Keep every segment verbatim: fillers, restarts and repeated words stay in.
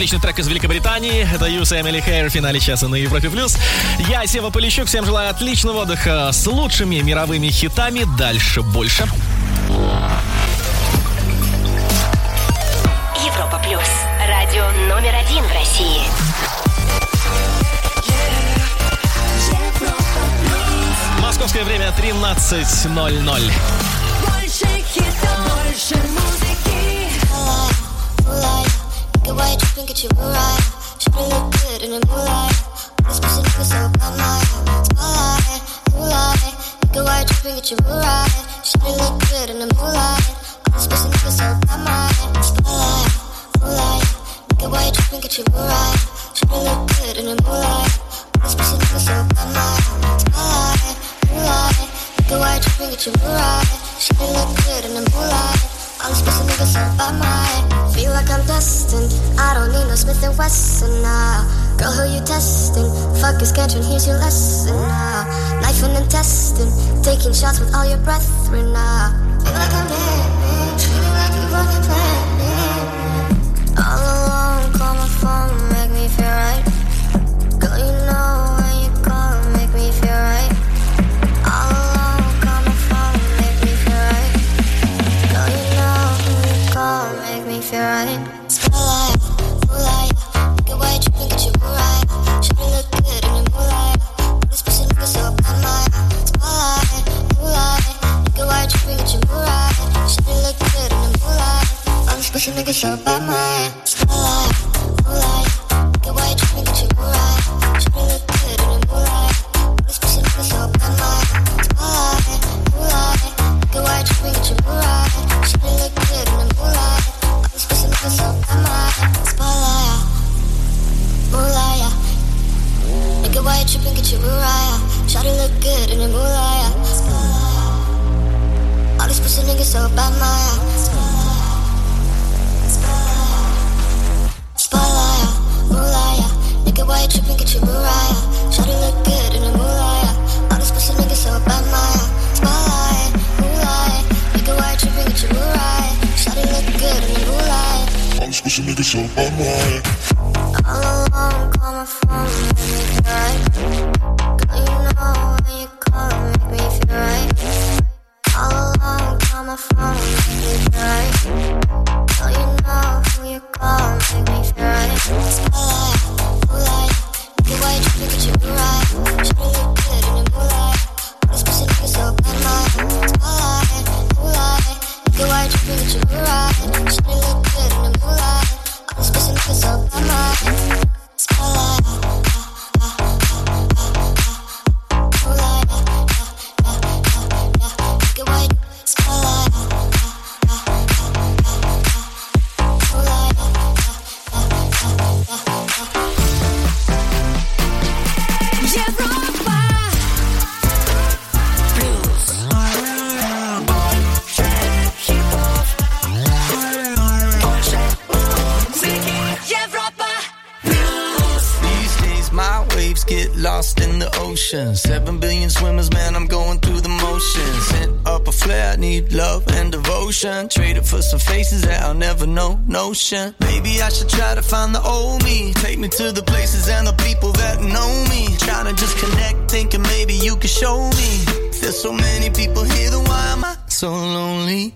Отличный трек из Великобритании. Это Юс и Эмили Хейр в финале часа на Европе плюс. Я Сева Полищук. Всем желаю отличного отдыха с лучшими мировыми хитами. Дальше больше. Европа плюс. Радио номер один в России. Московское время тринадцать ноль ноль. Больше хитов, больше музыки. Why you tripping, get you right? Should've looked good in the moonlight. This pussy nigga so bad, my spotlight, moonlight. Nigga, why you tripping, get you right? Should've looked good in the moonlight. This pussy nigga so bad, my spotlight, moonlight. Nigga, why you tripping, get you right? Should've looked good in the moonlight. This pussy nigga so bad, my spotlight, moonlight. Nigga, why you tripping, get you right? Should've looked good in the moonlight. All these pussy niggas so bad, my feel like I'm destined. I don't need no Smith and Wesson now. Girl, who you testing? Fuck your schedule, here's your lesson now. Knife and intestine, taking shots with all your brethren now. Feel like I'm dead, treat me like you wanna play me. All alone, call my phone, make me feel right. Girl, you know when you call, make me feel right. All alone, call my phone, make me feel right. Girl, you know when you call, make me feel right. Spotlight, moonlight, nigga, why you tripping, get you right? Should've looked good in the moonlight. This pussy nigga so bad, my spotlight, moonlight, nigga, why you tripping, get you right? Should've looked good in the moonlight. All this pussy nigga so bad, my spotlight, moonlight, nigga, why you tripping, get you right? Should've looked good in the moonlight. This pussy nigga so bad, my spotlight, moonlight, nigga, why you tripping, get you right? Should've looked good in the moonlight. All this pussy nigga so bad, my spotlight, moonlight, nigga, why you tripping, get you right? Should've look good in the moonlight. All these pussy niggas so bad, my spotlight, moonlight, nigga, why you tripping, get you right? Should've look good in the moonlight. All these pussy niggas so bad, my spotlight, moonlight, nigga, why you tripping, get you right? Should've look good in the moonlight. All these pussy niggas so bad, my all alone, call my phone, make me feel right. Girl, you know when you call, make me feel right. All alone, call my phone, make me feel right. Girl, you know who you call, make me feel right. Spotlight, moonlight, nigga, why you tripping, get you right? Should've looked good in the moonlight. All these pussy niggas so bad, my spotlight, moonlight, nigga, why you tripping, get you right? Should've looked good in the moonlight. All these pussy niggas so bad, my spotlight, moonlight, nigga, why you spotlight, moonlight, Европа плюс. My waves get lost in the ocean. Seven billion swimmers, man, I'm going through the motions. Sent up a flare, need love and devotion. Traded for some faces that I'll never know, notion. Maybe I should try to find the old me. Take me to the places and the people that know me. Trying to just connect, thinking maybe you could show me. There's so many people here, then why am I so lonely?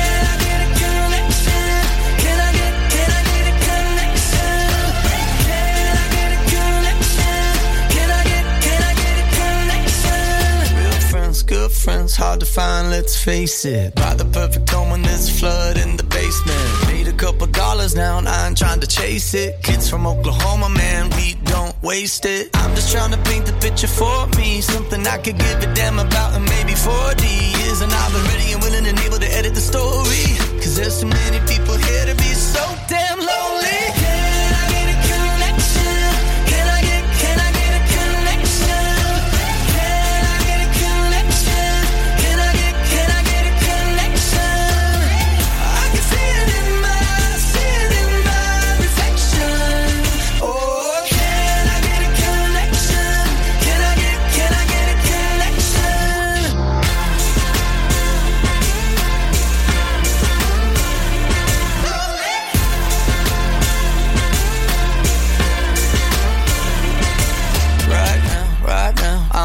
Good friends, hard to find, let's face it. Buy the perfect home when there's a flood in the basement. Made a couple dollars now and I ain't trying to chase it. Kids from Oklahoma, man, we don't waste it. I'm just trying to paint the picture for me. Something I could give a damn about in maybe forty years. And I've been ready and willing and able to edit the story. Cause there's too many people here to be so damn lonely. Can I get a connection? Can I get, can I get a connection?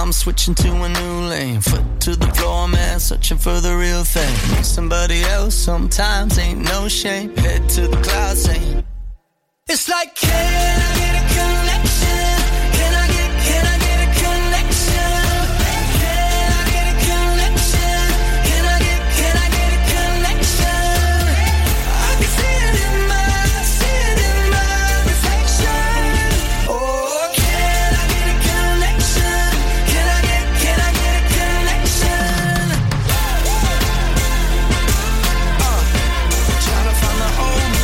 I'm switching to a new lane. Foot to the floor, man, searching for the real thing. Need somebody else sometimes, ain't no shame. Head to the clouds, saying it's like, can I get a connection? Can I get, can I get a connection? Can I get a connection? Can I get, can I get a connection? I can see it in my, see it in my reflection. Oh, can I get a connection? Can I get, can I get a connection? Uh, trying to find the old me.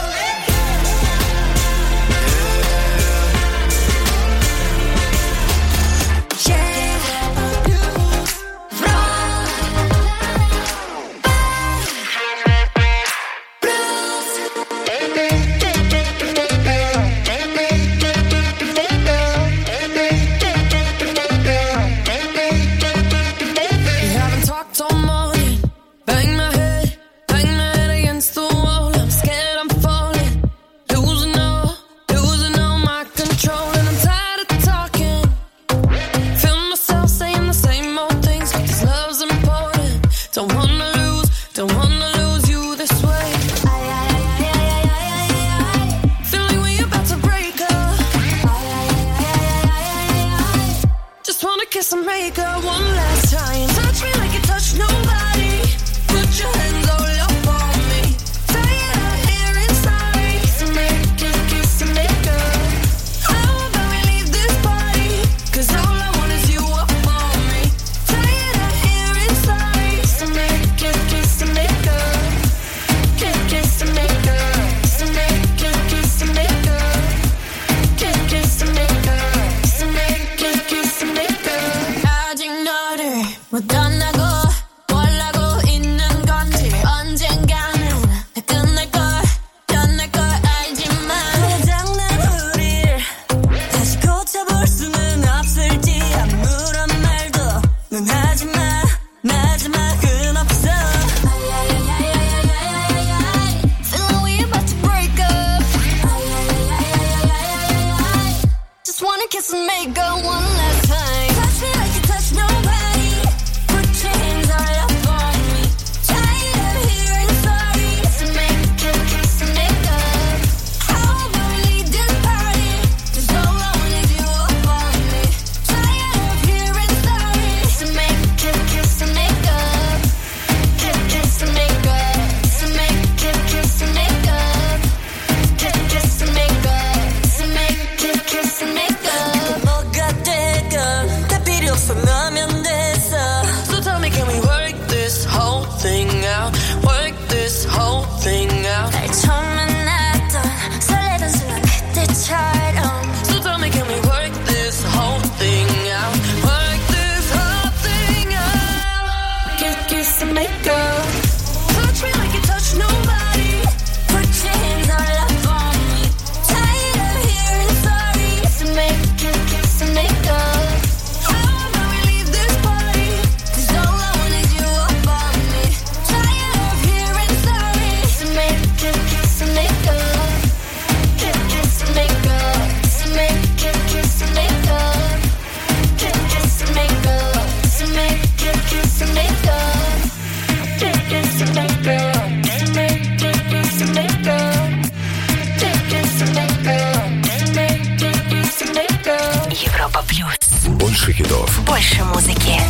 Больше хитов. Больше музыки.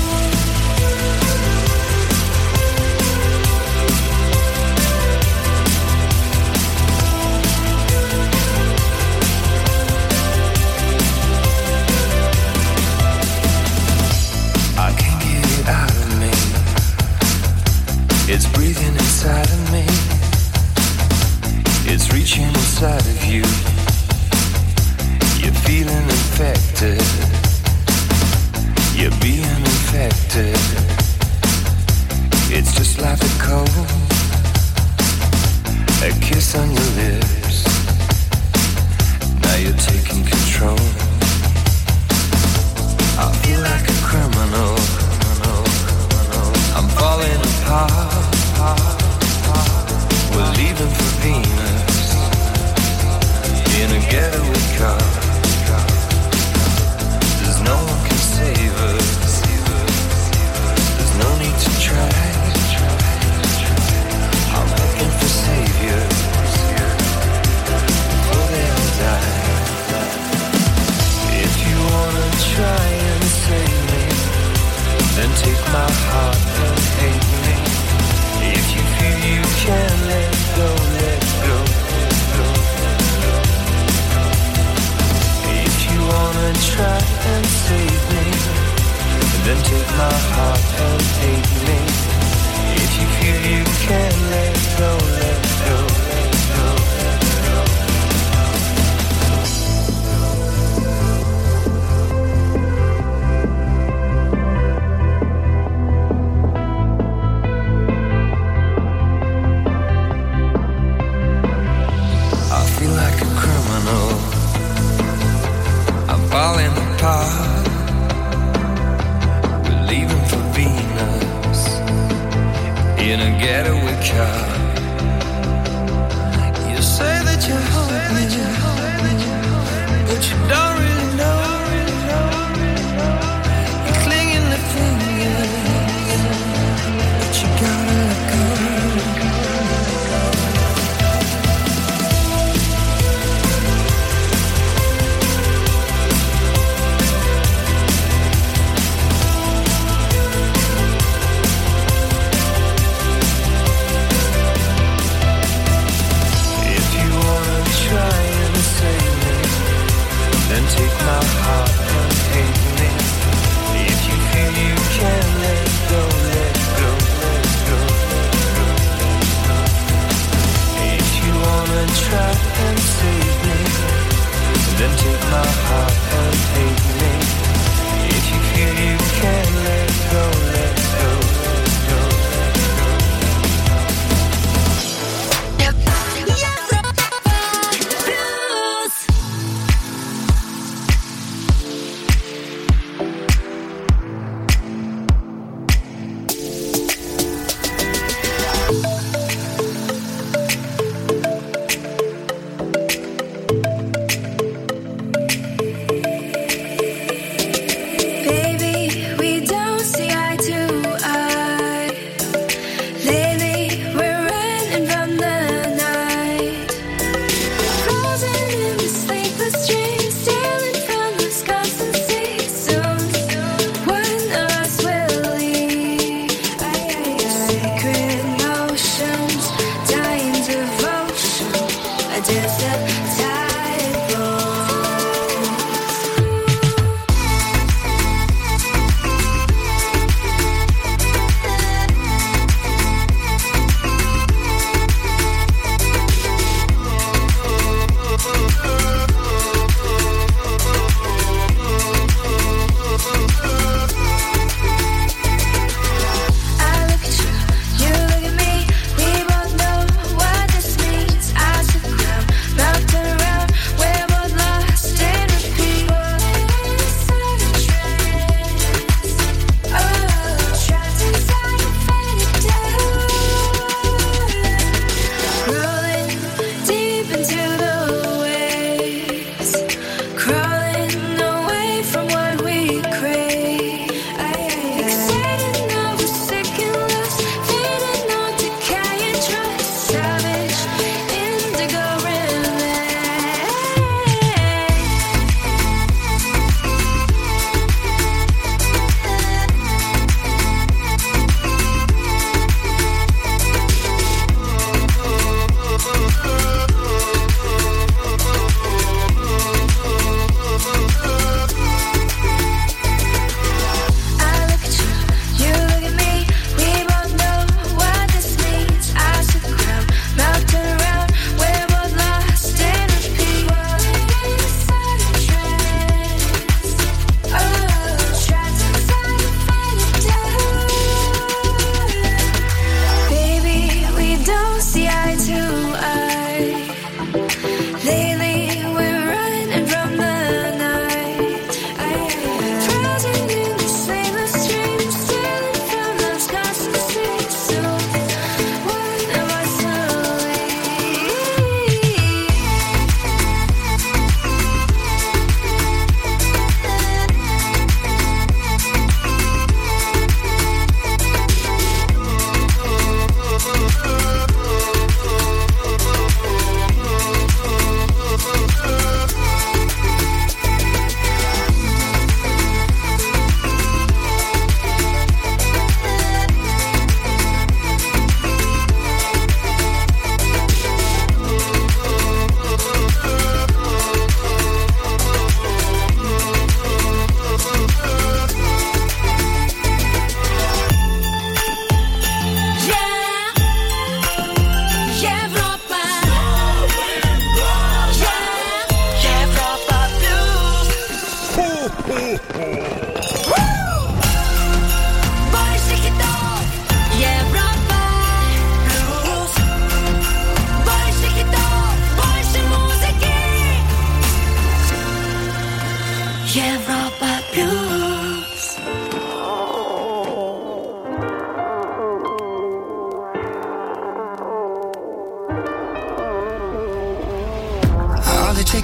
I can't get it out of me. It's breathing inside of me. It's reaching inside of you. You're feeling infected. You're being infected. my heart and take me. If you feel you can't let go, let go, let go, let go. I feel like a criminal. I'm falling apart. We're leaving for Venus in a getaway car. You say that you hold me, but you don't really know. You're clinging to fingers, but you gotta let go.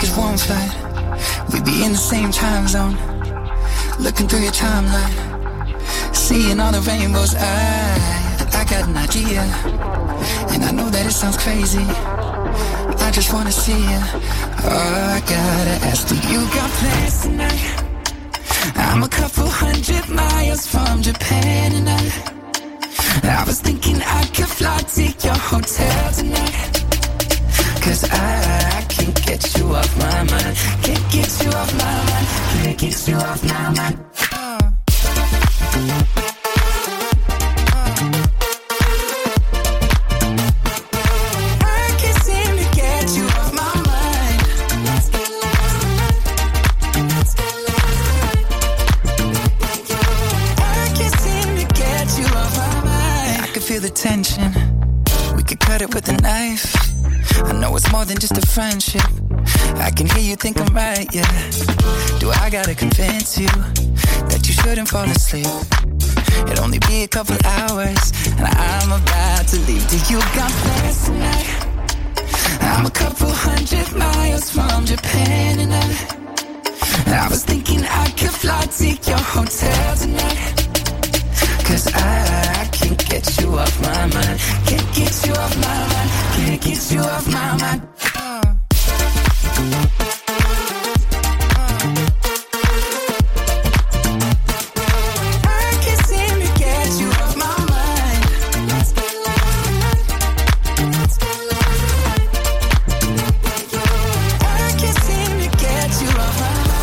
it's one flight, we'd be in the same time zone. Looking through your timeline, seeing all the rainbows. I, I got an idea, and I know that it sounds crazy. I just wanna see you. Oh, I gotta ask, do you got plans tonight? I'm a couple hundred miles from Japan, and I, I was thinking I could fly to your hotel tonight. Cause I, I can't get you off my mind. Can't get you off my mind. Can't get you off my mind. uh. The tension, we could cut it with a knife. I know it's more than just a friendship. I can hear you think I'm right, yeah. Do I gotta convince you that you shouldn't fall asleep? It'll only be a couple hours, and I'm about to leave. Do you got plans tonight? I'm a couple hundred miles from Japan, and I, I was thinking I could fly to your hotel tonight. Cause I, I can't get you off my mind. Can't get you off my mind. Can't get you off my mind. uh. I can't seem to get you off my mind. I can't seem to get you off my mind.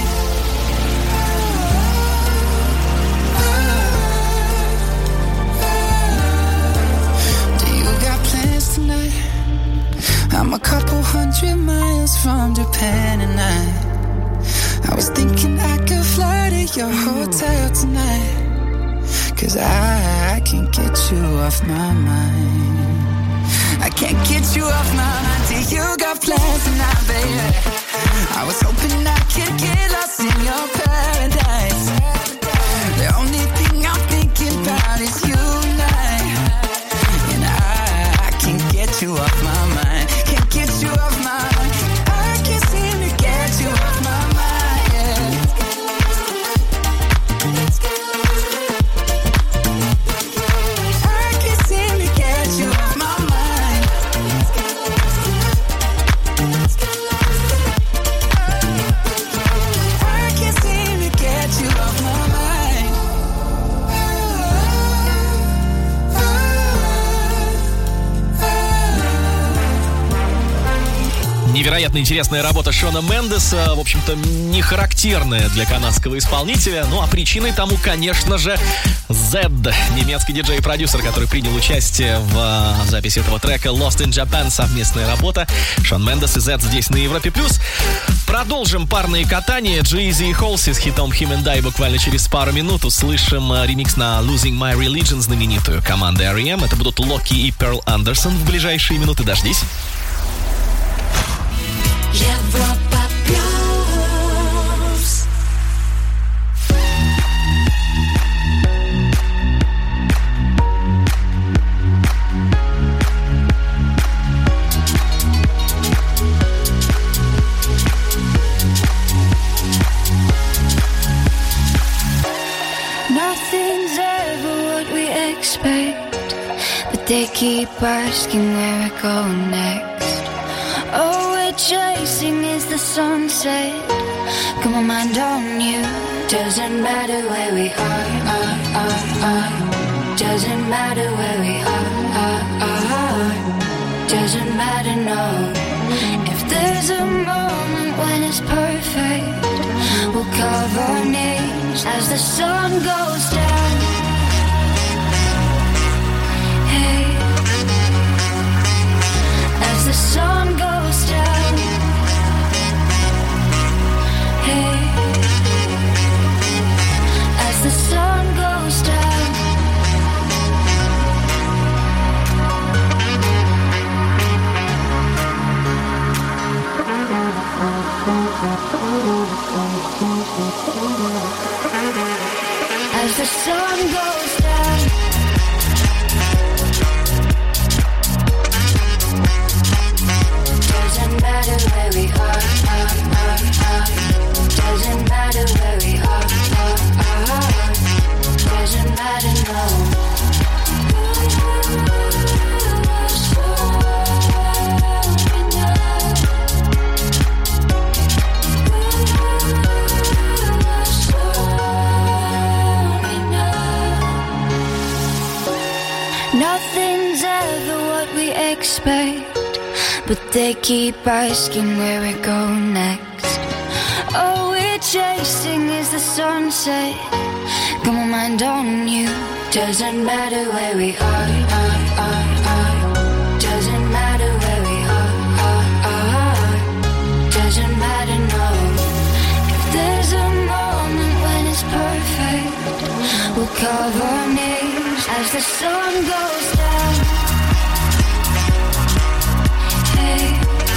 I'm a couple hundred miles from Japan, and I I was thinking I could fly to your hotel tonight. Cause I, I can't get you off my mind. I can't get you off my mind till you got plans tonight, baby. I was hoping I could get lost in your paradise. The only thing I'm thinking about is you and I. And I, I can't get you off my mind. Can't get you off my mind. I can't seem to get you off my mind, yeah. I can't seem to get you off my mind. I can't seem to get you off my mind. Невероятно интересная работа Шона Мендеса, в общем-то, не характерная для канадского исполнителя. Ну а причиной тому, конечно же, Zedd, немецкий диджей и продюсер, который принял участие в записи этого трека Lost in Japan, совместная работа. Шон Мендес и Zedd здесь на Европе+. Продолжим парные катания. G-Eazy и Halsey с хитом Him and I буквально через пару минут услышим ремикс на Losing My Religion, знаменитую команды ар и эм. Это будут Локи и Перл Андерсон в ближайшие минуты. Дождись. Европа плюс. Nothing's ever what we expect, but they keep asking where we're going next. Oh, we're chasing is the sunset. Got my mind on you. Doesn't matter where we are, are, are, are. Doesn't matter where we are, are, are. Doesn't matter, no. If there's a moment when it's perfect, we'll cover our knees as the sun goes down. Hey, as the sun goes down. Hey, as the sun goes down. As the sun goes down. Doesn't matter where we are. Nothing's ever what we expect, but they keep asking where we go next. All we're chasing is the sunset. Got my mind on you. Doesn't matter where we are, are, are, are. Doesn't matter where we are, are, are. Doesn't matter, no. If there's a moment when it's perfect, we'll cover our knees as the sun goes down. Hey,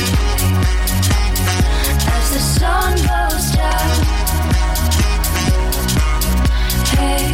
as the sun goes down. Hey.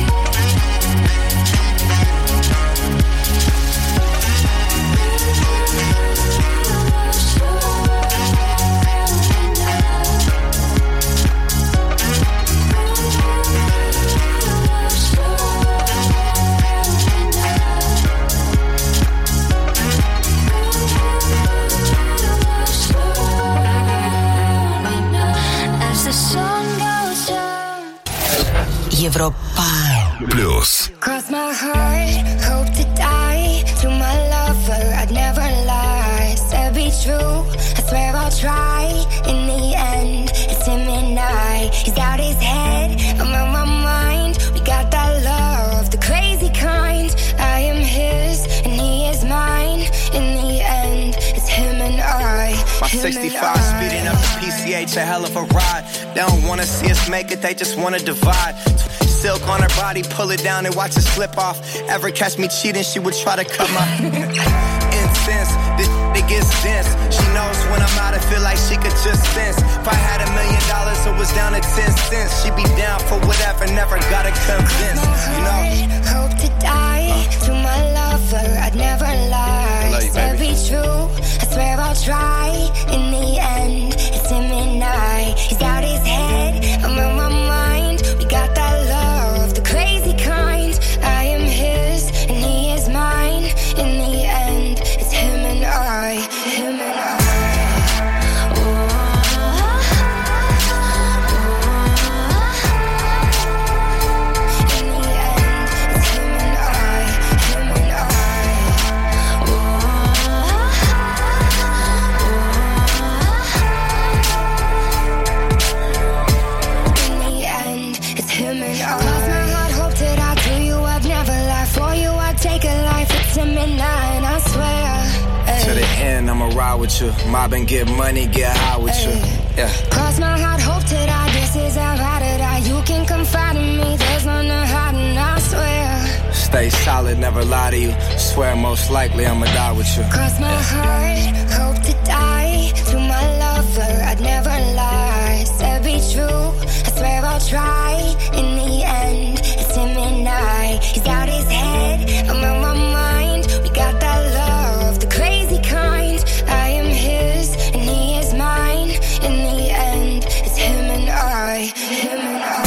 Европа Плюс. Cross my heart, hope to die. To my lover, I'd never lie. Said be true, I swear I'll try. In the end, it's him and I. He's got his head, I'm on my mind. We got that love, the crazy kind. I am his, and he is mine. In the end, it's him and I. My sixty-five speeding up the P C H, a hell of a ride. They don't wanna see us make it, they just wanna divide. Silk on her body, pull it down and watch it slip off. Ever catch me cheating, she would try to cut my incense. This it gets dense. She knows when I'm out, I feel like she could just sense. If I had a million dollars, it was down to ten cents. She'd be down for whatever, never gotta convince. You know, hope to die. To my lover, I'd never lie. Love you, Said baby. be true, I swear I'll try. In the end, it's him and I. He's got his head, I'm on my mind. We got that love, the crazy kind. I am his, and he is mine. In the end, it's him and I. Him and I. to the end, I'ma ride with you. Mob and get money, get high with you. Yeah. Cross my heart, hope to die. This is how I to die. You can confide in me. There's none to hide, and I swear. Stay solid, never lie to you. Swear most likely I'ma die with you. Cross my yeah. heart, hope to die. To my lover, I'd never lie. Said be true, I swear I'll try. In the end, it's him and I. He's got his head, I'm on my mind. We got that love, the crazy kind. I am his, and he is mine. In the end, it's him and I. Him and I.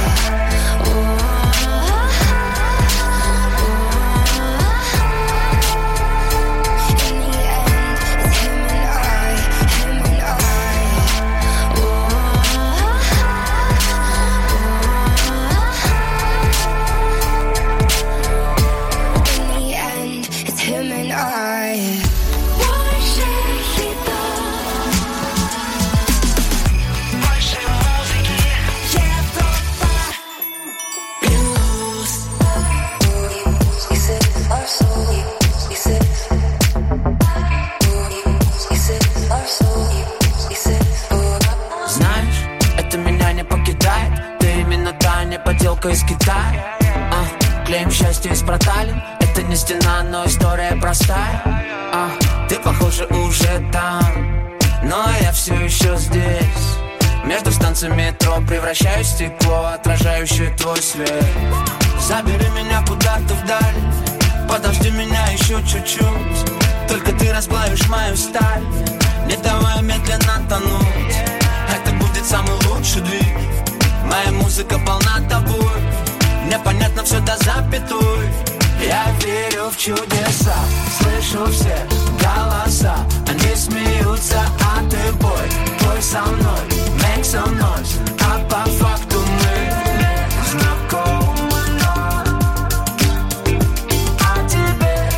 Поделка из Китая, а, клеим счастье из проталин. Это не стена, но история простая, а, ты, похоже, уже там, но я все еще здесь. Между станциями метро превращаюсь в стекло, отражающее твой свет. Забери меня куда-то вдаль, подожди меня еще чуть-чуть. Только ты расплавишь мою сталь, не давай медленно тонуть. Это будет самый лучший двиг. Моя музыка полна тобой, мне понятно все до запятой. Я верю в чудеса, слышу все голоса. Они смеются, а ты бой, бой со мной, make some noise. А по факту мы знакомы, но о тебе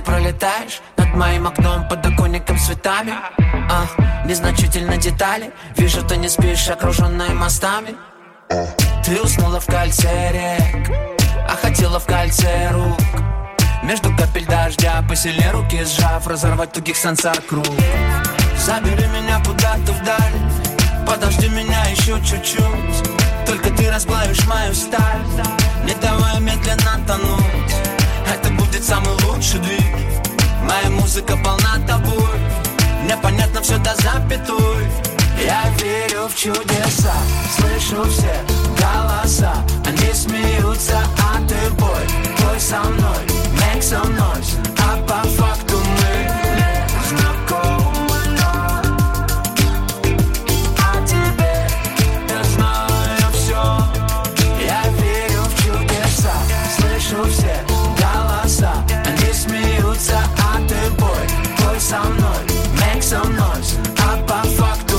пролетаешь над моим окном, подоконником с цветами. а, Незначительно детали. Вижу, ты не спишь, окруженная мостами. Ты уснула в кольце рек, а хотела в кольце рук. Между капель дождя посильнее руки сжав, разорвать тугих сансар круг. Забери меня куда-то вдаль, подожди меня еще чуть-чуть. Только ты расплавишь мою сталь, не давай медленно тонуть. Это будет самый лучший двиг. Моя музыка полна тобой, мне понятно все до запятой. Я верю в чудеса, слышу все голоса. Они смеются, а ты бой, бой со мной, make some noise. А по факту мы знакомы, но о тебе я знаю все. Я верю в чудеса, слышу все голоса. Они смеются, а ты бой, бой со мной, make some noise. А по факту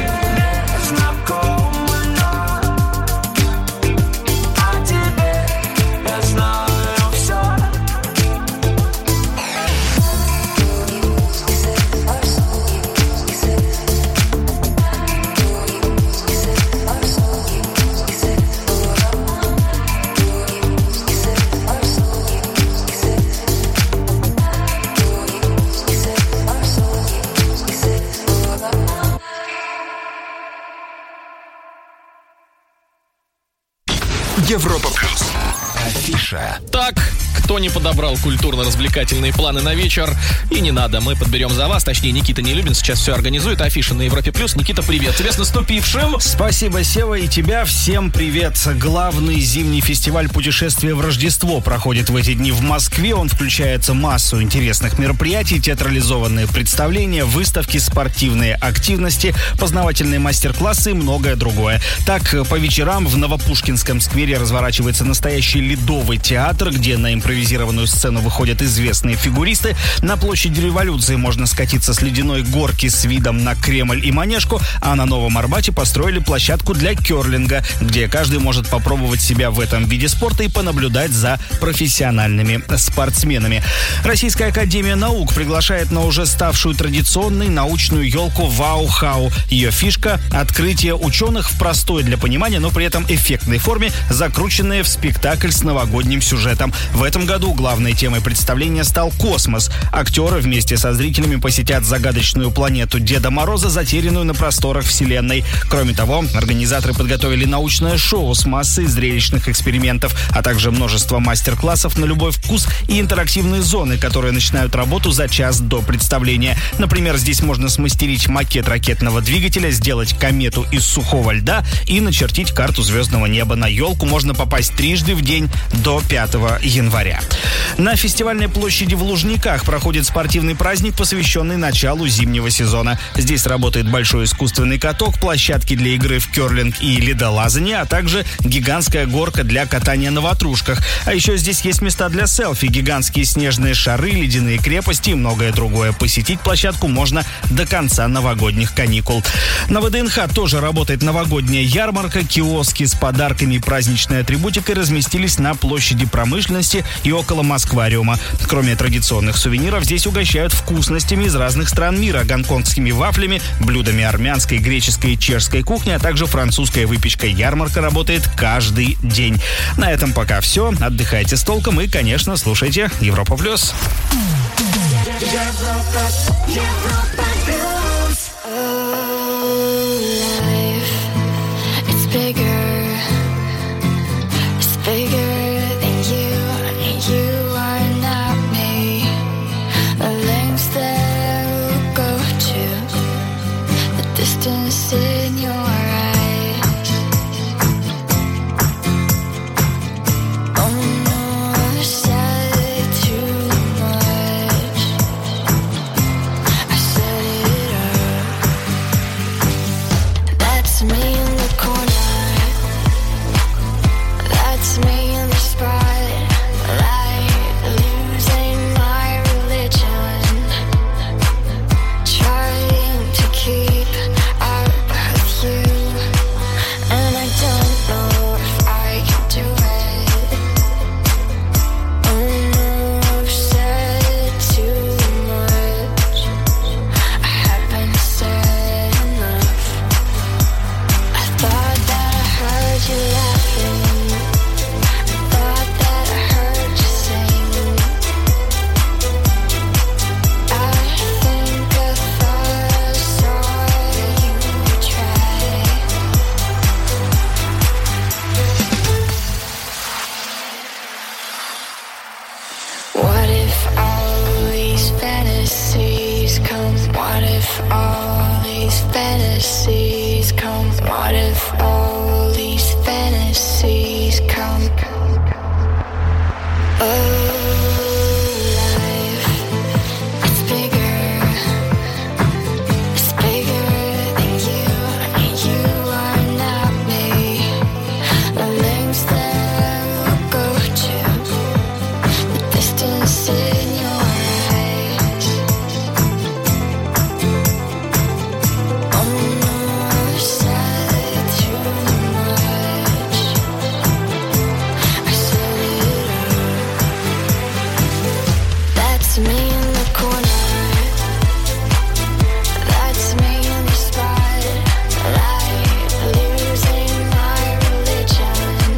Европа плюс. Афиша. Так, кто не подобрал культурно-развлекательные планы на вечер, и не надо, мы подберем за вас. Точнее, Никита Нелюбин сейчас все организует. Афиша на Европе плюс. Никита, привет. Тебя с наступившим. Спасибо, Сева, и тебя. Всем привет. Главный зимний фестиваль путешествия в Рождество проходит в эти дни в Москве. Он включает массу интересных мероприятий, театрализованные представления, выставки, спортивные активности, познавательные мастер-классы и многое другое. Так, по вечерам в Новопушкинском сквере разворачивается настоящий ледовый театр, где на импровизированную сцену выходят известные фигуристы. На площади Революции можно скатиться с ледяной горки с видом на Кремль и Манежку, а на Новом Арбате построили площадку для керлинга, где каждый может попробовать себя в этом виде спорта и понаблюдать за профессиональными спортсменами. Российская академия наук приглашает на уже ставшую традиционной научную елку Вау-Хау. Ее фишка – открытие ученых в простой для понимания, но при этом эффектной форме, закрученные в спектакль с новогодним сюжетом. В этом году главной темой представления стал космос. Актеры вместе со зрителями посетят загадочную планету Деда Мороза, затерянную на просторах Вселенной. Кроме того, организаторы подготовили научное шоу с массой зрелищных экспериментов, а также множество мастер-классов на любой вкус и интерактивные зоны, которые начинают работу за час до представления. Например, здесь можно смастерить макет ракетного двигателя, сделать комету из сухого льда и начертить карту звездного неба. На елку можно попасть трижды в день до пятого января. На фестивальной площади в Лужниках проходит спортивный праздник, посвященный началу зимнего сезона. Здесь работает большой искусственный каток, площадки для игры в керлинг и ледолазание, а также гигантская горка для катания на ватрушках. А еще здесь есть места для селфи, гигантские снежные шары, ледяные крепости и многое другое. Посетить площадку можно до конца новогодних каникул. На ВДНХ тоже работает новогодняя ярмарка. Киоски с подарками и праздничной атрибутикой разместились на площади промышленности и около Москвариума. Кроме традиционных сувениров, здесь угощают вкусностями из разных стран мира, гонконгскими вафлями, блюдами армянской, греческой и чешской кухни, а также французской выпечкой. Ярмарка работает каждый день. На этом пока все. Отдыхайте с толком и, конечно, слушайте Европа плюс. In your eyes, oh no, I said too much. I set it up. if all these fantasies come? What if all these fantasies come? Oh, life, it's bigger. It's bigger than you, and you are not me. The lengths that we'll go to, the distance in your eyes. On the other side, too much. I said it all. That's me in the corner. That's me in the spotlight, losing my religion,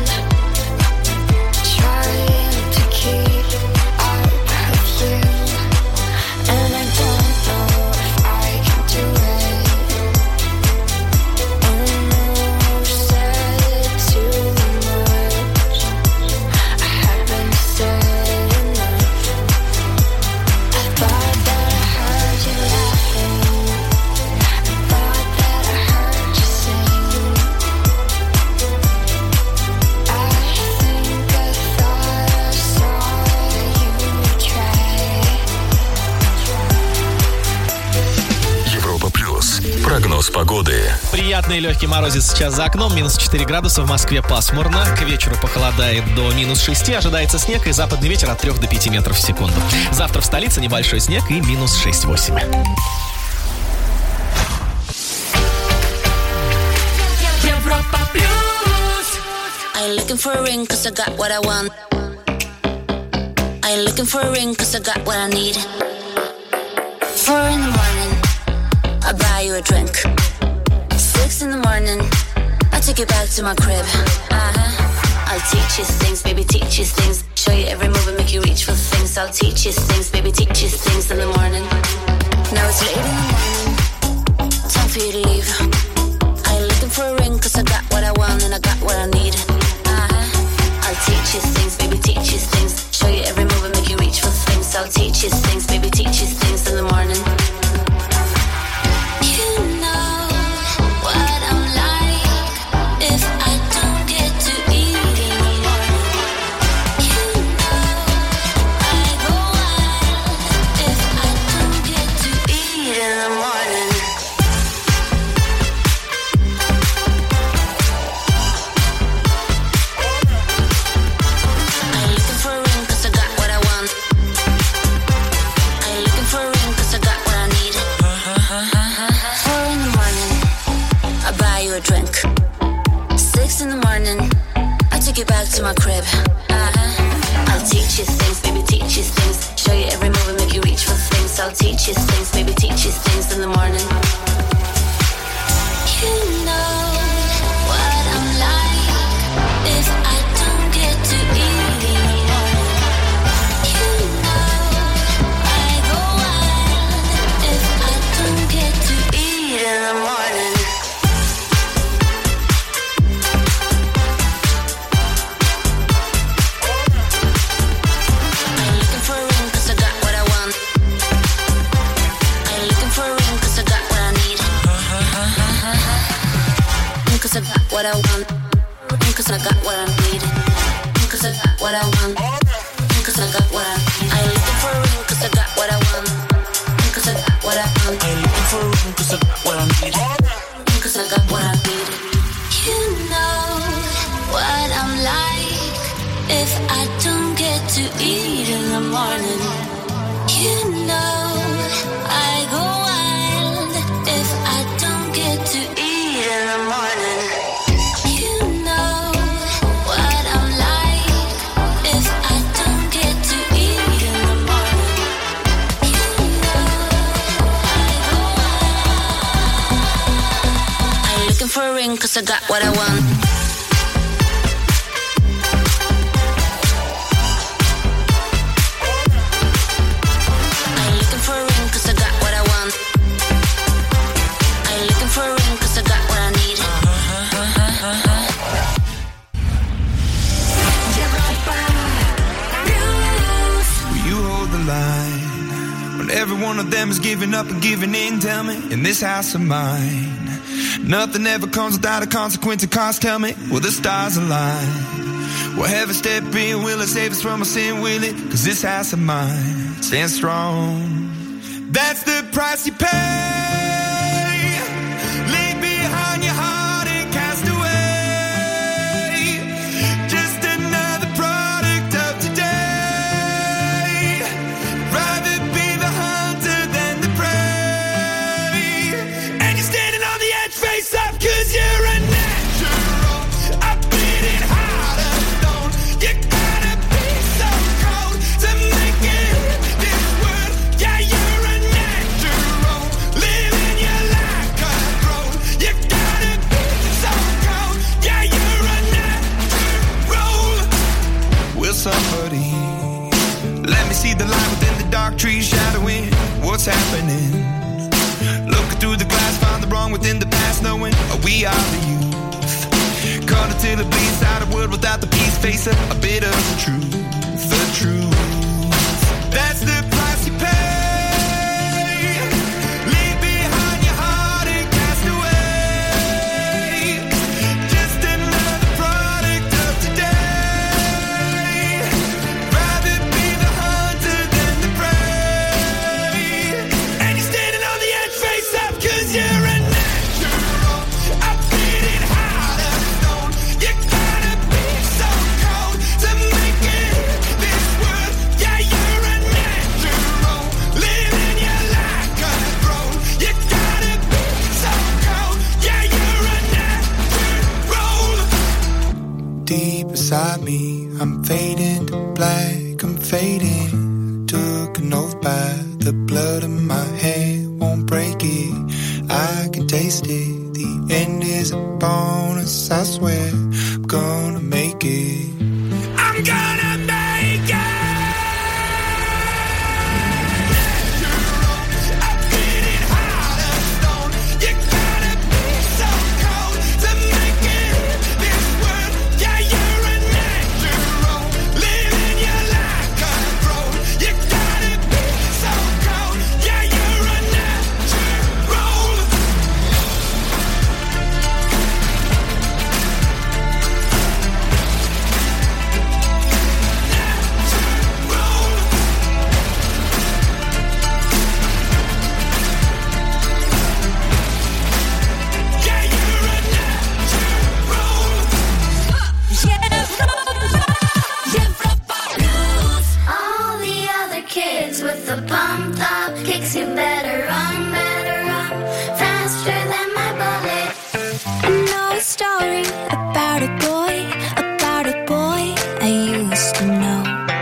trying to keep up with you, and I don't know if I can do it. Almost said too much. I haven't said enough. I thought that I heard you laughing. I thought that I heard you sing. I think I thought I saw you try. Европа плюс. Прогноз погоды. Приятный легкий морозец сейчас за окном. Минус четыре градуса, в Москве пасмурно. К вечеру похолодает до минус шести. Ожидается снег и западный ветер от трех до пяти метров в секунду. Завтра в столице небольшой снег и минус шесть-восемь. Европа плюс. I ain't looking for a ring cause I got what I want. I ain't looking for a ring cause I got what I need. Four in the morning, I buy you a drink. Six in the morning, I take you back to my crib. Uh-huh. I'll teach you things, baby, teach you things. Show you every move and make you reach for things. I'll teach you things, baby, teach you things in the morning. Now it's late in the morning, time for you to leave. I ain't looking for a ring cause I got what I want and I got what I need. Uh-huh. I'll teach you things, baby, teach you things. Show you every move and make you reach for things. I'll teach you things, baby, teach you things in the morning. You know what I'm like if I don't get to eat in the morning. You know I go wild if I don't get to eat in the morning. I ain't looking for a ring cause I got what I want. I ain't looking for a ring cause I got what I need. Four in the morning, I buy you a drink. Six in the morning, I take you back to my crib. Uh-huh. I'll teach you things, baby, teach you things. Show you every move and make you reach for things. I'll teach you things, baby, teach you things in the morning. You know what I'm like if I don't get to eat in the morning. You know I go wild if I don't get to eat in the morning. I ain't looking for a ring cause I got what I want. I ain't looking for a ring cause I got what I need. Cause I got what I want. Cause I got what I need. Cause I got what I want. Cause I got what I need. I ain't looking for a ring cause I got what I want. Cause I got what I want. I ain't looking for a ring cause I got what I need. Cause I got what I need. You know what I'm like if I don't get to eat in the morning. You know I go wild if I don't get to eat in the morning. You know what I'm like if I don't get to eat in the morning. You know I go wild. I ain't looking for a ring cause I got what I want. I ain't looking for a ring cause I got what I want. I ain't looking for a ring cause I got what I need. every one of them is giving up and giving in. Tell me, in this house of mine, nothing ever comes without a consequence of cost. Tell me, will the stars align? Will heaven step in? Will it save us from our sin? Will it? Cause this house of mine stands strong. That's the price you pay. Leave behind your heart and cast away. Just another product of today. Rather be the hunter than the prey. And you're standing on the edge, face up, cause you're a natural. A bleeding heart of stone. You gotta be so cold to make it this world. Yeah, you're a natural. Living your life cutthroat. You gotta be so cold. Yeah, you're a natural. Will somebody let me see the light within the dark trees shadowing what's happening? Looking through the glass, find the wrong within the past, knowing we are the youth. Cut until it bleeds out a world without the peace. Face a, a bit of the truth, the truth. That's the price you pay. Leave behind your heart and cast away. Just another product of today. Rather be the hunter than the prey. And you're standing on the edge, face up, cause you're a natural. A bleeding heart of stone. You gotta be so cold to make it this world. Yeah, you're a natural. Living your life cutthroat. You gotta be so cold. Yeah, you're a natural. Deep inside me, I'm fading to black, I'm fading. Took an oath by the blood in my head, won't break it. I can taste it. The end is a bonus, I swear. I'm gonna make it. I'm gonna make it. A bleeding heart of stone. You gotta be so cold to make it this world. Yeah, you're a natural. Living your life cutthroat. You gotta be so cold. Yeah, you're a natural. Yeah, you're a All the other kids with the pumped up kicks, you better run, better run faster than my bullet. I know a story about a boy, about a boy I used to know.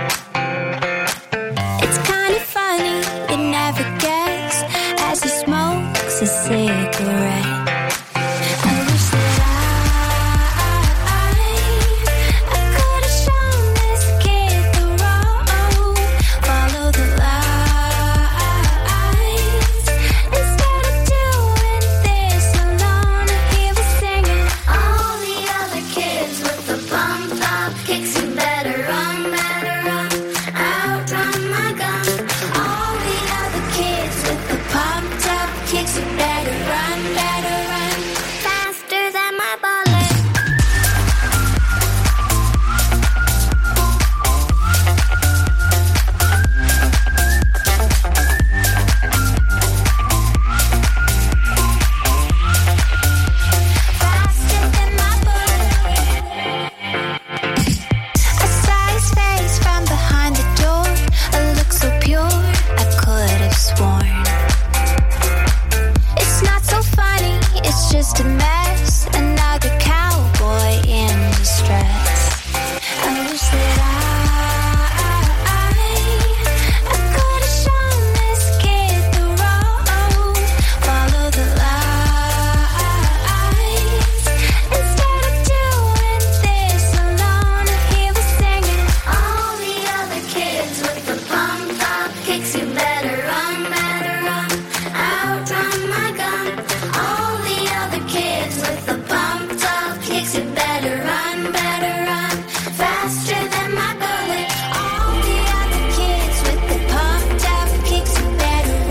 It's kind of funny, you never guess, as he smokes a cigarette. I wish that I, I could have shown this kid the road, follow the lights, instead of doing this alone. He was singing, all the other kids with the pumped up kicks, you better run, better run, outrun my gun. All the other kids with the pumped up kicks, you better run, better run, faster than my bullet. Faster than my bullet. I saw his face from behind the door, a look so pure, I could have sworn. It's not so funny, it's just a mess, another cowboy in distress. I wish that I, I could have shown this kid the road, follow the lights, instead of doing this alone. He was singing, all the other kids with the pumped up kicks, you better run, better run, outrun my gun. All the other kids with the pumped up kicks, you better run, better run, faster than my bullet. All the other kids with the pumped up kicks, you better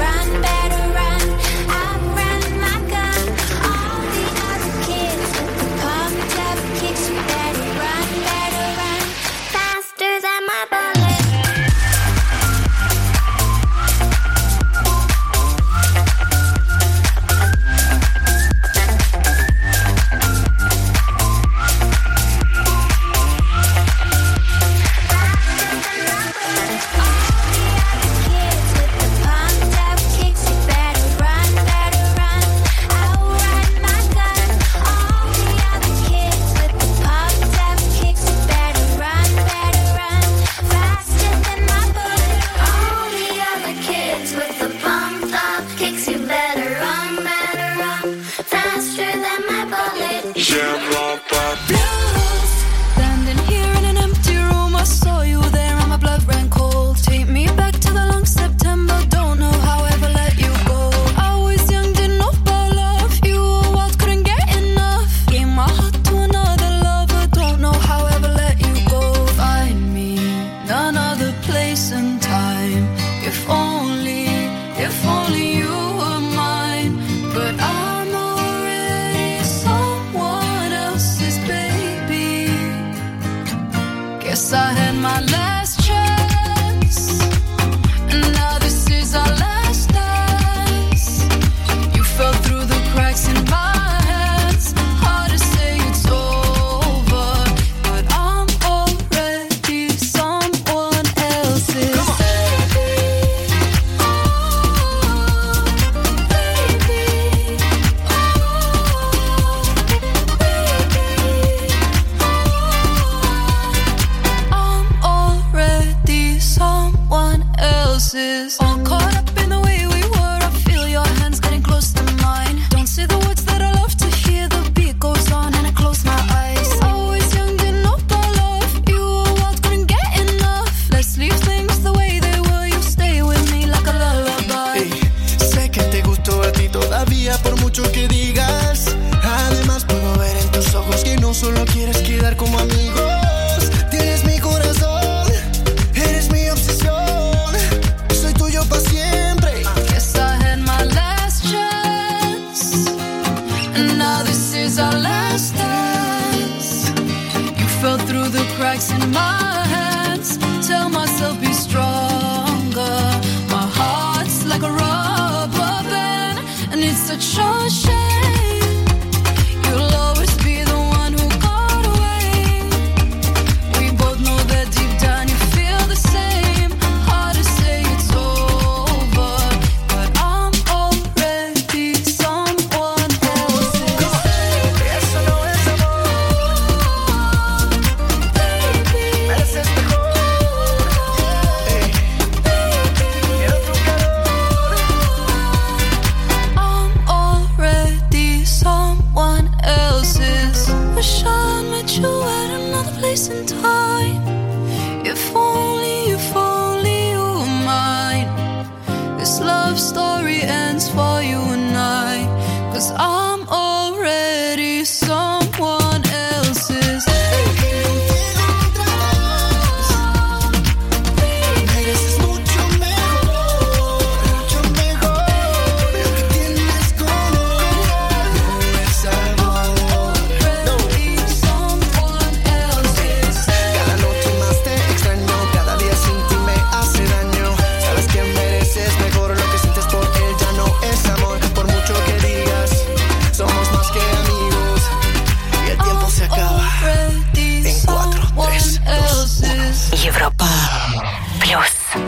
place and time. If only, if only you were mine. But I'm already someone else's baby. Guess I had my last chance, and now this is our last dance. You fell through the cracks in my hands. Hard to say it's over, but I'm already someone else's. Come on. All caught up in the way we were. I feel your hands getting close to mine. Don't say the words that I love to hear. The beat goes on and I close my eyes. Always young and up our love. You were wild, couldn't get enough. Let's leave things the way they were. You stay with me like a lullaby. Hey, sé que te gustó a ti todavía por mucho que digas. Además puedo ver en tus ojos que no solo quieres quedar como amigos. Tienes mi corazón, eres mi obsesión. Pa' siempre. Guess I had my last chance, and now this is our last dance. You fell through the cracks in my hands. Tell myself be stronger. My heart's like a rubber band, and it's such a shame. You'll always be the one who got away. We both know that deep down you feel the same. Hard to say it's over, but I'm already someone else's. Eso no es amor, baby. Mereces mejor. Hey. Quiero tu calor. I'm already someone else's. Wish I met you at another place and time. If only, if only you were mine. This love story ends for you and I, 'cause I'm already someone else's. Mereces mucho mejor, mucho mejor. Lo que tienes color no es amor. Already someone else's. Cada noche más te extraño, cada día sin ti me hace daño. Sabes que mereces mejor, lo que sientes por él ya no es amor. Por mucho que digas, somos más que amigos. Y el tiempo se acaba en cuatro, tres, dos, uno. Европа плюс.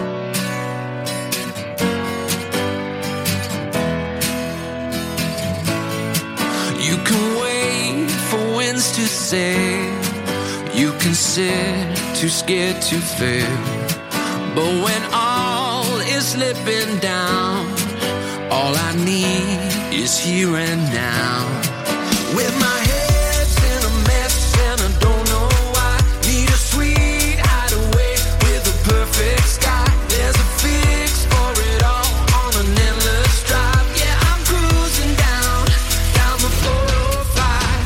You can wait for winds to sail. You can sit too scared to fail. But when all is slipping down, all I need is here and now. With my head's in a mess and I don't know why. Need a sweet hideaway with a perfect sky. There's a fix for it all on an endless drive. Yeah, I'm cruising down, down the four oh five.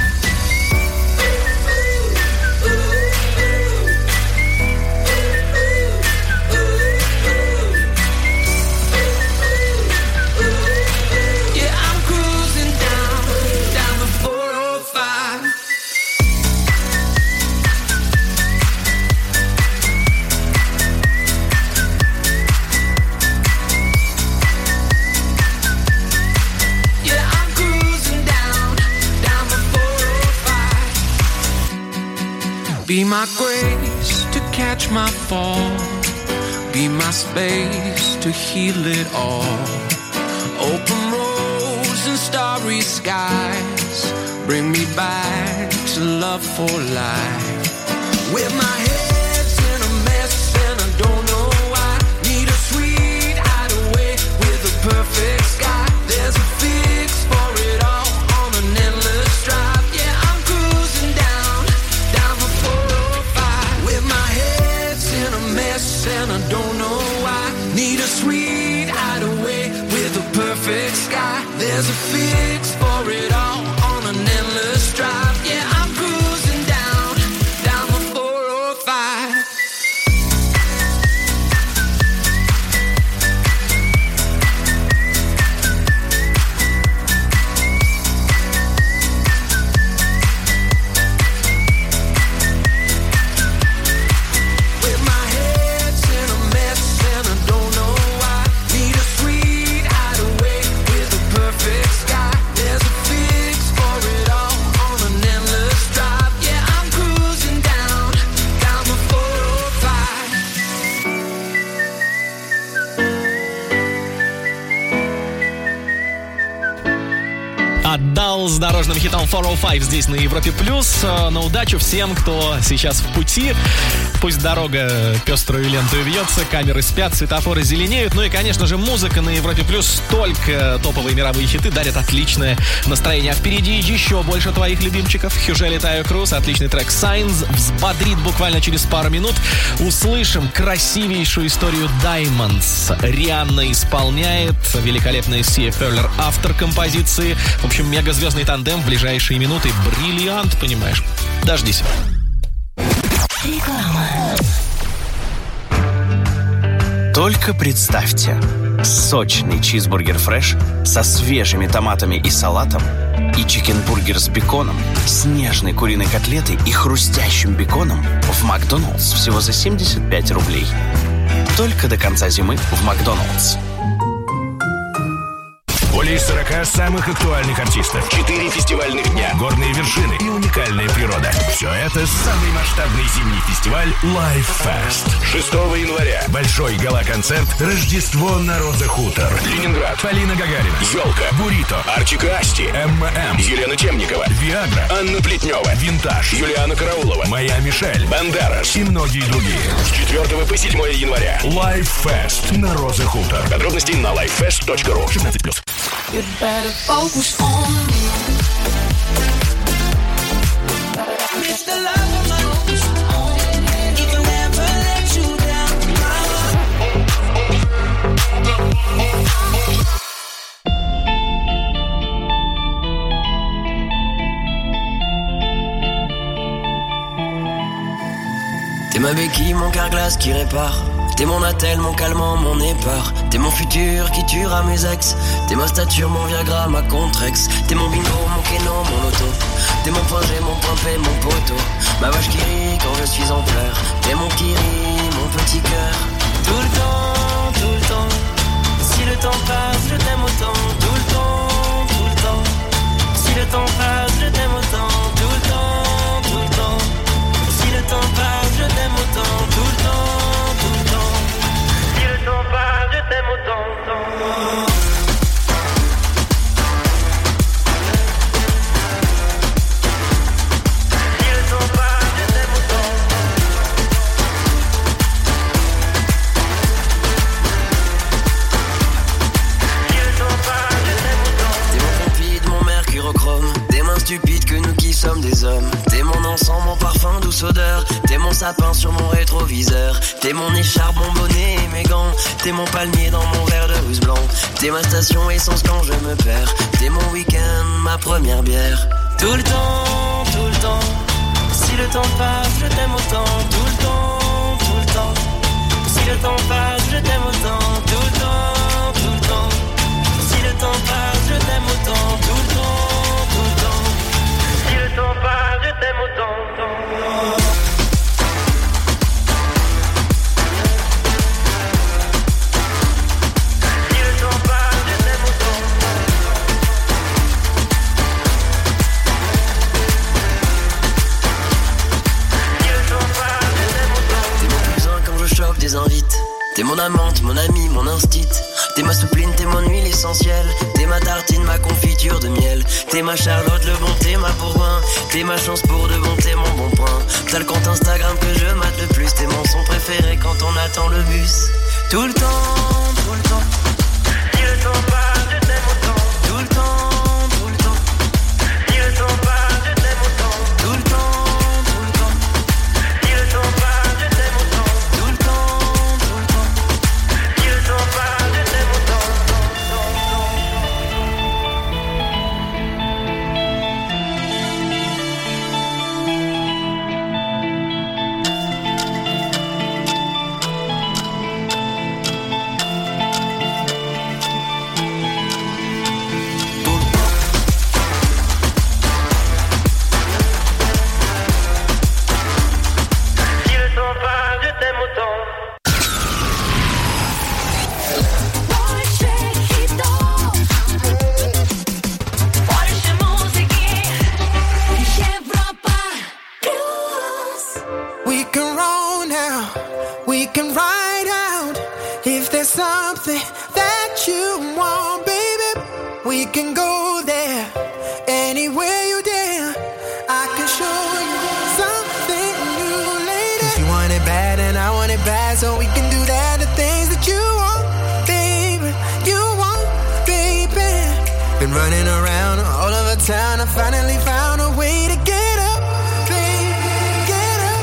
Yeah, I'm cruising down, down the four oh five. Yeah, I'm cruising down, down the four oh five. Be my grace to catch my fall. Be my space to heal it all. Open roads and starry skies. Bring me back to love for life. With my head's in a mess and I don't know why. Need a sweet hideaway with a perfect sky. There's a fix for it all on an endless drive. Yeah, I'm cruising down, down the four oh five. With my head's in a mess and I don't know why. Need a sweet hideaway with a perfect sky. There's a fix for it all on an endless drive. Yeah, I'm cruising down, down the four oh five. отдал с дорожным хитом четыреста пять здесь на Европе+. Плюс. На удачу всем, кто сейчас в пути. Пусть дорога пеструю ленту вьется, камеры спят, светофоры зеленеют. Ну и, конечно же, музыка на Европе+. Плюс. Только топовые мировые хиты дарят отличное настроение. А впереди еще больше твоих любимчиков. Хюжели Тайо Круз, отличный трек Signs взбодрит буквально через пару минут. Услышим красивейшую историю Diamonds. Рианна исполняет, великолепная Сия Ферлер автор композиции. В общем, мегазвездный тандем в ближайшие минуты. Бриллиант, понимаешь. Дождись. Реклама. Только представьте, сочный чизбургер фреш со свежими томатами и салатом и чикенбургер с беконом, с нежной куриной котлетой и хрустящим беконом в Макдоналдс всего за семьдесят пять рублей. Только до конца зимы в Макдоналдс. Более сорока самых актуальных артистов, четыре фестивальных дня, горные вершины и уникальная природа. Все это самый масштабный зимний фестиваль Live Fest. шестого января. Большой гала-концерт «Рождество на Роза Хутор». Ленинград. Полина Гагарина. Ёлка. Бурито. Арчик и Асти. эм эм. Елена Темникова. Виагра. Анна Плетнева. Винтаж. Юлиана Караулова. Моя Мишель. Бандарас. И многие другие. С четвёртого по седьмое января. Live Fest на Роза Хутор. Подробности на лайв фест точка ру. шестнадцать плюс. You better focus on me. It's the love of my life. It will never let you down. T'es ma béquille, mon carglass qui répare. T'es mon attel, mon calmant, mon épar. T'es mon futur qui tuera mes ex. T'es ma stature, mon Viagra, ma Contrex. T'es mon bingo, mon Keno, mon loto. T'es mon point G, mon point P, mon poteau. Ma vache qui rit quand je suis en pleurs. T'es mon kiri, mon petit cœur. Tout le temps, tout le temps. Si le temps passe, je t'aime autant. Tout le temps, tout le temps. Si le temps passe, je t'aime autant. Tout le temps, tout le temps. Si le temps passe, je t'aime autant. Tout le temps. Si le temps passe, je t'aime autant. Si le temps passe, je t'aime autant. Si le temps passe, je t'aime autant. T'es mon compide, mon mercurochrome. Des mains stupides que nous qui sommes des hommes. T'es mon encens, mon parfum, douce odeur. T'es mon sapin sur mon rétroviseur. T'es mon écharpe, mon bonnet et mes gants. T'es mon palmier dans mon verre de rousse blanc. T'es ma station essence quand je me perds. T'es mon week-end, ma première bière. Tout le temps, tout le temps. Si le temps passe, je t'aime autant. Tout le temps, tout le temps. Si le temps passe, je t'aime autant. Tout le temps, tout le temps. Si le temps passe, je t'aime autant. Tout le temps, tout le temps. Si le temps passe, je t'aime autant. Des invites. T'es mon amante, mon ami, mon instit. T'es ma soupline, t'es mon huile essentielle. T'es ma tartine, ma confiture de miel. T'es ma Charlotte, le bon, t'es ma Bourgoin. T'es ma chance pour de bon, t'es mon bon point. T'as le compte Instagram que je mate le plus. T'es mon son préféré quand on attend le bus. Tout le temps, tout le temps. Si le temps passe, je t'aime autant. Tout le temps, tout le temps. Si le temps passe, je t'aime autant. Tout le temps, tout le temps. Si le temps passe, je t'aime autant. Tout le temps, tout le temps. Si le temps passe, je t'aime autant. something that you want, baby, we can go there. running around all over town. I finally found a way to get up, babe, get up.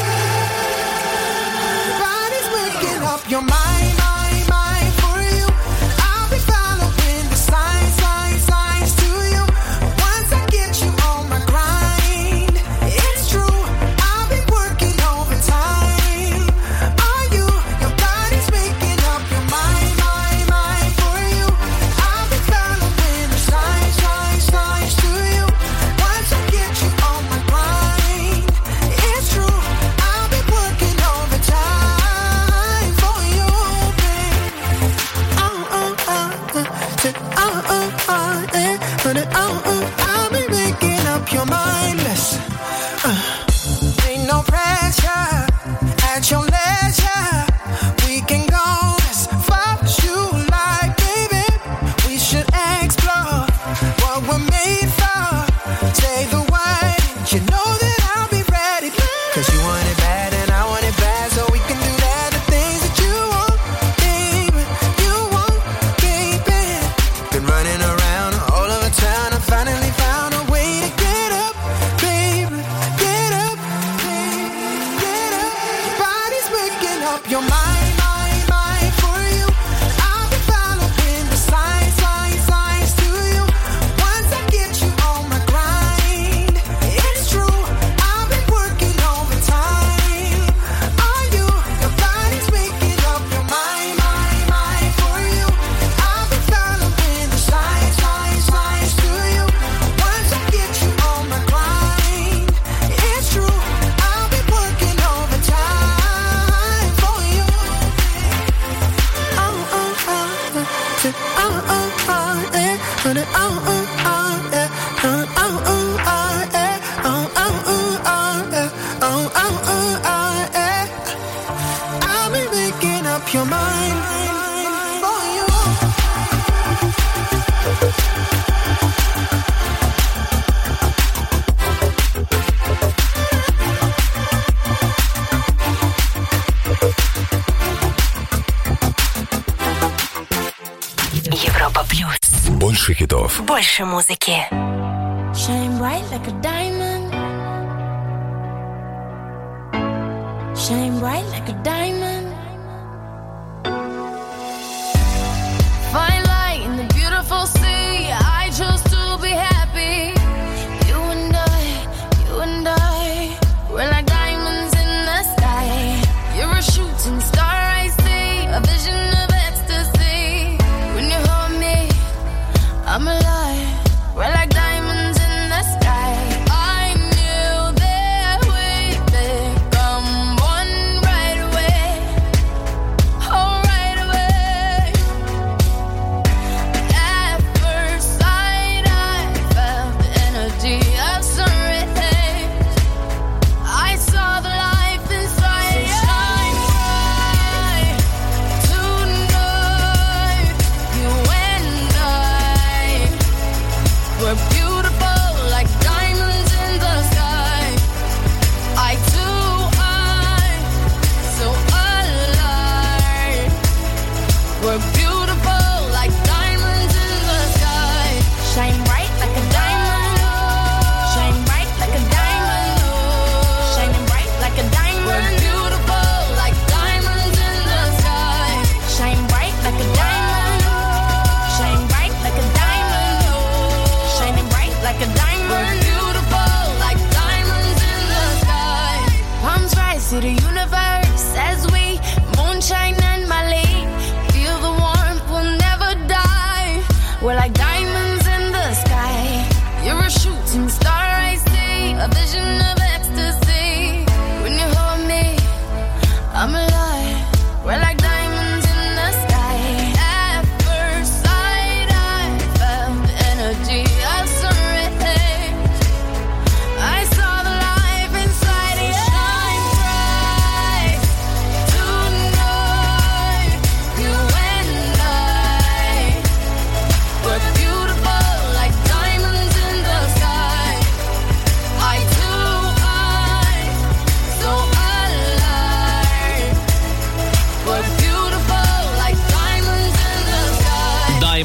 Body's waking up your mind, mind, mind for you. I'll be following the signs, signs, signs to you. Once I get you on my grind, it's true, I'll be working overtime. Are you? Your body's waking up your mind, mind, mind for you. I'll be following the signs, signs, signs to you. Once I get you on my grind, it's true, I'll be working overtime for you, babe. Oh, oh, oh, uh, said, oh, oh, oh, eh, but it, oh, oh, I'll be making up your mind, listen. Uh, ain't no pressure, at your leisure. We can go as far as you like, baby. We should explore what we're made for. Say the word, you know that I'll be ready. Cause you want it bad and I want it bad, so we can do that, the things that you want, baby. You want, baby. Been running around all over town. I finally found a way to get up, baby. Get up, baby. Get up. Body's waking up your mind, mind, mind for you. I'll be following the signs, signs, signs to you. Once I get you on my grind, it's true, I'll be working overtime. Are you? Your body's waking up your mind, mind, mind for you. I'll be following the signs, signs, signs to you. Once I get you on my grind, it's true, I'll be working overtime for you. Oh, oh, oh, uh, said, oh, oh, oh, eh, but it, oh, oh, oh, eh, oh, oh, oh, oh, eh, oh, oh, oh, oh, eh, oh, oh, oh, oh, eh. I'll be making up your mind for you. Европа плюс. Больше хитов. Больше музыки. Shine bright like a diamond. Shine bright like a diamond.